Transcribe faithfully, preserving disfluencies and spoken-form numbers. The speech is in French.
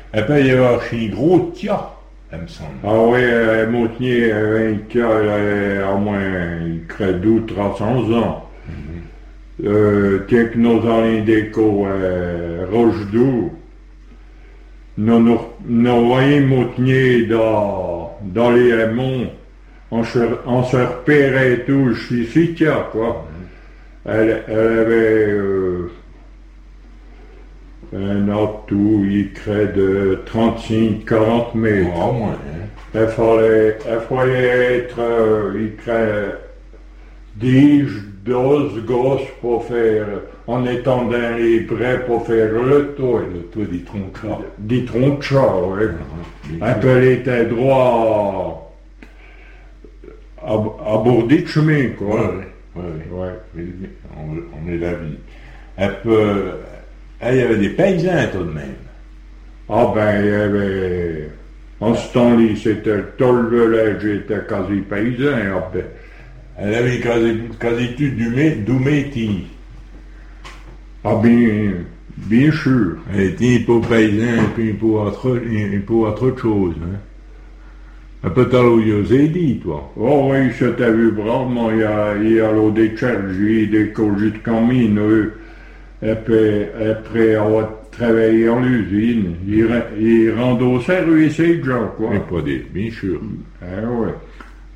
Et puis il y avait un gros tia, il me semble. Ah oui, euh, Montnier, euh, un cas, il a au moins, il crée douze, trois cents ans. Mm-hmm. Euh, tiens que nos amis d'écho, euh, Rochedoux, nous, nous, nous voyons Montnier dans, dans les monts, on se, on se repérait et tout, je suis ici, tiens, quoi. Mm-hmm. Elle, elle avait, euh, un autre tout, il crée de trente-cinq à quarante mètres. Oh, au moins, hein. Il fallait, il fallait être, euh, il crée dix, douze gosses pour faire, en étant dans les bras pour faire le tour. Le tour des troncs. Des troncs, oui. Uh-huh. Un peu, il était droit à, à, à bord du chemin, quoi. Oui, oui, oui. Ouais. On, on est la vie. Un peu. Il y avait des paysans tout de même. Ah ben, il y avait... En ce temps-là, c'était tout le village, était quasi paysan. Après. Elle avait quasi, quasi tout du, du métier. Ah bien, bien sûr. Elle était pour paysan et puis pour autre, et pour autre chose. Hein. Un peu tard où il a dit, toi. Oh oui, je t'ai vu bravement, il y a, il y a l'eau des chargés, des congés de camine, eux. Et puis, après avoir travaillé en l'usine, il, il rend au service ces gens, quoi. Mais pas des, bien sûr. Ah ouais.